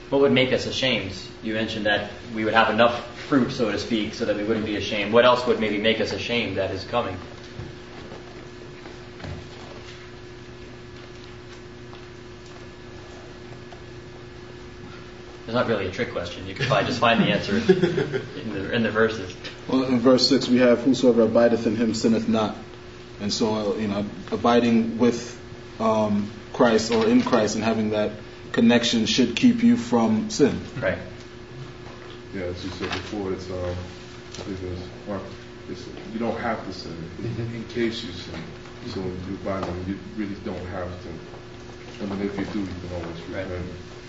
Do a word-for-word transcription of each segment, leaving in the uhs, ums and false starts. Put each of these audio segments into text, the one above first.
What would make us ashamed? You mentioned that we would have enough fruit, so to speak, so that we wouldn't be ashamed. What else would maybe make us ashamed at his coming? It's not really a trick question. You could probably just find the answer in the, in the verses. Well, in verse six we have, whosoever abideth in him sinneth not. And so, uh, you know, abiding with um, Christ or in Christ and having that connection should keep you from sin. Right. Yeah, as you said before, it's, um, I think it was Mark, it's, you don't have to sin mm-hmm. in case you sin. So when you abide in him, you really don't have to. I mean, if you do, you can always repent. Right.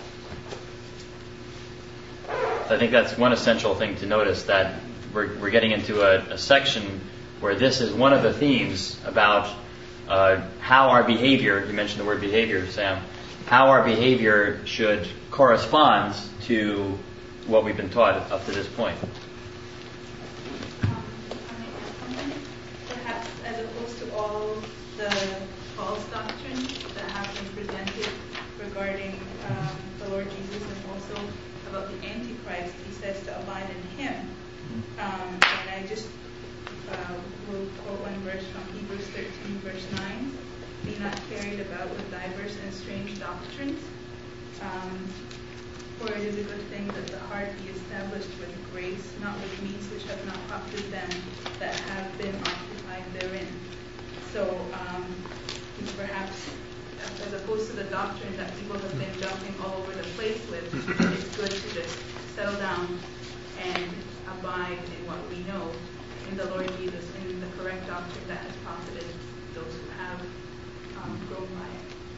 So I think that's one essential thing to notice, that we're, we're getting into a, a section where this is one of the themes about uh, how our behavior, you mentioned the word behavior, Sam, how our behavior should correspond to what we've been taught up to this point. Um, perhaps as opposed to all the false doctrines that have been presented regarding um, the Lord Jesus and also about the Antichrist, he says to abide in him. Um, and I just uh, will quote one verse from Hebrews thirteen, verse nine. Be not carried about with diverse and strange doctrines. Um, for it is a good thing that the heart be established with grace, not with meats which have not profited them that have been occupied therein. So um, perhaps as opposed to the doctrine that people have been jumping all over the place with, it's good to just settle down and abide in what we know in the Lord Jesus, in the correct doctrine that has profited those who have um, grown by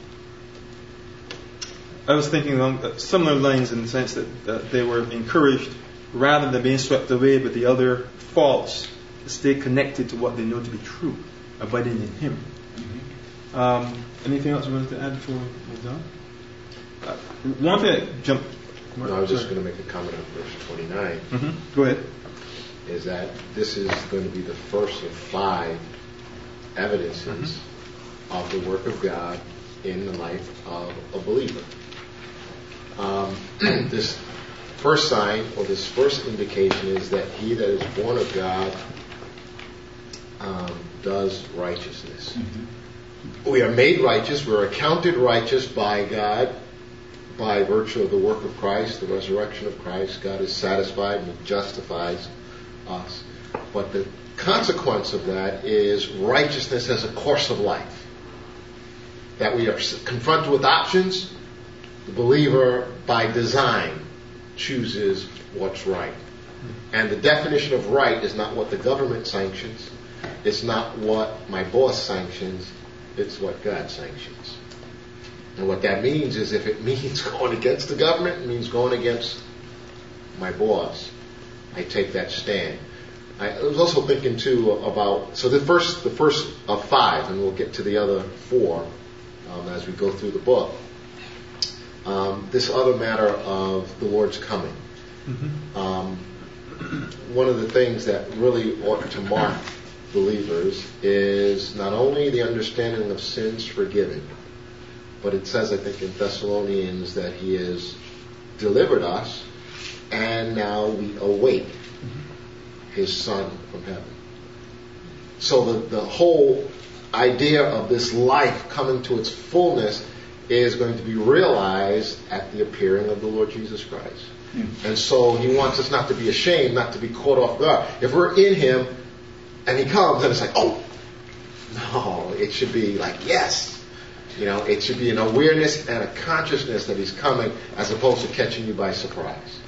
it. I was thinking along similar lines in the sense that, that they were encouraged, rather than being swept away by the other faults, to stay connected to what they know to be true, abiding in Him. Mm-hmm. Um, anything else you wanted to add before we move on? Uh, one thing I jumped. No, I was just going to make a comment on verse twenty-nine. Mm-hmm. Go ahead. Is that this is going to be the first of five evidences mm-hmm. of the work of God in the life of a believer. Um, this first sign, or this first indication, is that he that is born of God um, does righteousness. Mm-hmm. We are made righteous, we are accounted righteous by God by virtue of the work of Christ, the resurrection of Christ. God is satisfied and justifies us. But the consequence of that is righteousness as a course of life. That we are confronted with options. The believer, by design, chooses what's right. And the definition of right is not what the government sanctions. It's not what my boss sanctions. It's what God sanctions. And what that means is, if it means going against the government, it means going against my boss, I take that stand. I was also thinking too about, so the first the first of five, and we'll get to the other four um, as we go through the book. Um, this other matter of the Lord's coming. Mm-hmm. Um, one of the things that really ought to mark believers is not only the understanding of sins forgiven, but it says, I think, in Thessalonians that He has delivered us, and now we await His Son from heaven. So the, the whole idea of this life coming to its fullness is going to be realized at the appearing of the Lord Jesus Christ. Mm. And so He wants us not to be ashamed, not to be caught off guard. If we're in Him and He comes, then it's like, oh, no, it should be like, yes. You know, it should be an awareness and a consciousness that He's coming, as opposed to catching you by surprise.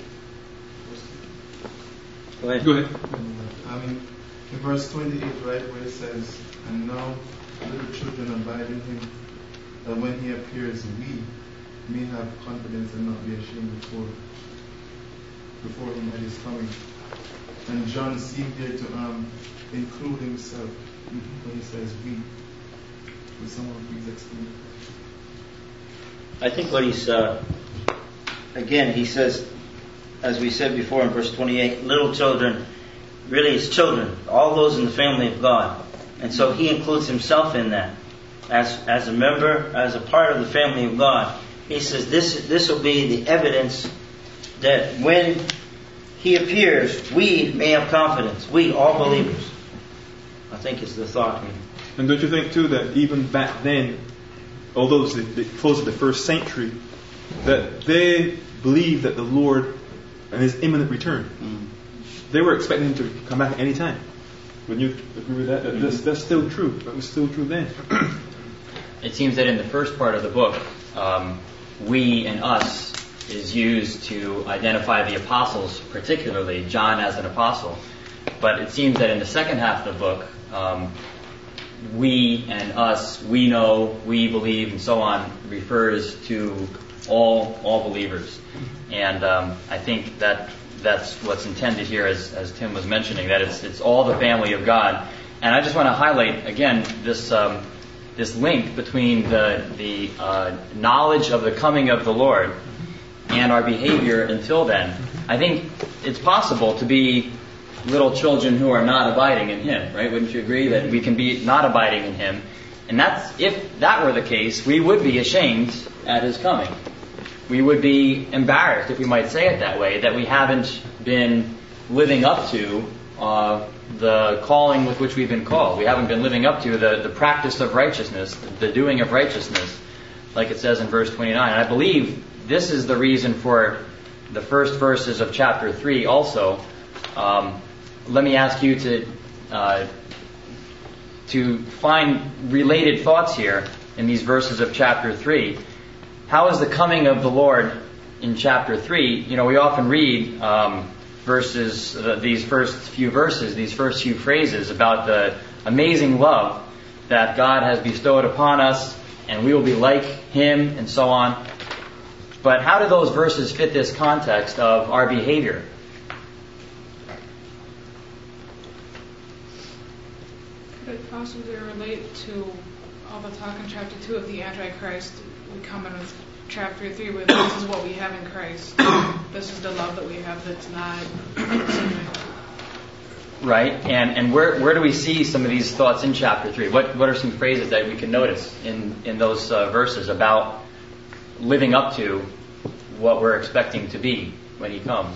Go ahead. Go ahead. I mean, in verse twenty-eight, right, where it says, and now little children abide in Him, that when He appears, we may have confidence and not be ashamed before before Him at His coming. And John seemed here to um, include himself when he says we. Will someone please explain? I think what he's, uh, again, he says, as we said before in verse twenty-eight, little children, really it's children, all those in the family of God. And so He includes Himself in that. As as a member, as a part of the family of God. He says this this will be the evidence that when He appears, we may have confidence. We, all believers. I think is the thought here. And don't you think too that even back then, although it's the, the close of the first century, that they believed that the Lord and His imminent return, mm. they were expecting Him to come back at any time. Wouldn't you agree with that? that mm-hmm. that's, that's still true. That was still true then. It seems that in the first part of the book, um, we and us is used to identify the apostles, particularly John as an apostle. But it seems that in the second half of the book, um, we and us, we know, we believe, and so on, refers to all all believers. And um, I think that that's what's intended here, as, as Tim was mentioning, that it's it's all the family of God. And I just want to highlight again this um, this link between the the uh, knowledge of the coming of the Lord and our behavior until then. I think it's possible to be little children who are not abiding in Him, right? Wouldn't you agree that we can be not abiding in Him? And that's, if that were the case, we would be ashamed at His coming. We would be embarrassed, if we might say it that way, that we haven't been living up to uh, the calling with which we've been called. We haven't been living up to the, the practice of righteousness, the doing of righteousness, like it says in verse twenty-nine. And I believe this is the reason for the first verses of chapter three also. Um, let me ask you to uh, to find related thoughts here in these verses of chapter three. How is the coming of the Lord in chapter three? You know, we often read um, verses, uh, these first few verses, these first few phrases about the amazing love that God has bestowed upon us, and we will be like Him, and so on. But how do those verses fit this context of our behavior? Could it possibly relate to all the talk in chapter two of the Antichrist? We come in with chapter three with this is what we have in Christ. This is the love that we have that's not assuming. Right, and and where where do we see some of these thoughts in chapter three? What what are some phrases that we can notice in in those uh, verses about living up to what we're expecting to be when He comes?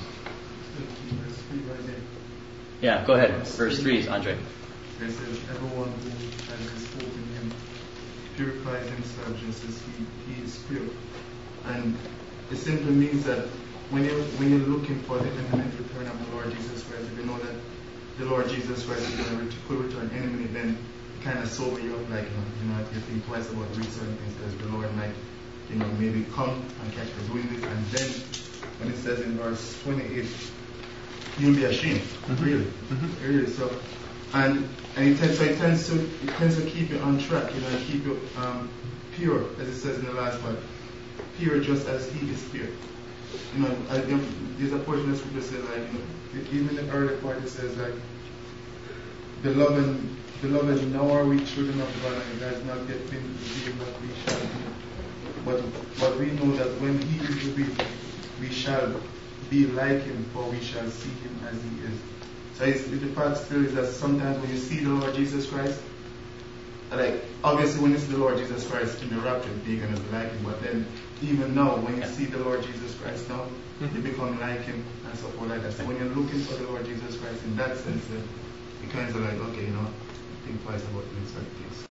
Yeah, go ahead. Verse three, Andre. It says, everyone who has his hope in Him purifies himself just as he, he is pure. And it simply means that when you when you're looking for the imminent return of the Lord Jesus Christ, if you know that the Lord Jesus Christ is going to could return any minute, then it kind of sober you up, like, you know, you think twice about doing certain things, because the Lord might, you know, maybe come and catch you doing this. And then when it says in verse twenty-eight, you'll be ashamed. Mm-hmm. Really. Mm-hmm. Really. So and and it tends, so it tends to it tends to keep you on track, you know, and keep you um, pure, as it says in the last part. Pure just as He is pure. You know, I, you know, there's a portion of scripture says, like, you know, even in the early part it says, like, beloved, beloved, now are we children of God, and it has not yet been revealed what we shall be. But but we know that when He is revealed, we shall be like Him, for we shall see Him as He is. So it's, the fact still is that sometimes when you see the Lord Jesus Christ, like, obviously when you see the Lord Jesus Christ in the rapture, you're going to be like Him. But then even now, when you see the Lord Jesus Christ now, you become like Him and so forth like that. So when you're looking for the Lord Jesus Christ in that sense, then you kind of like, okay, you know, think twice about doing certain things.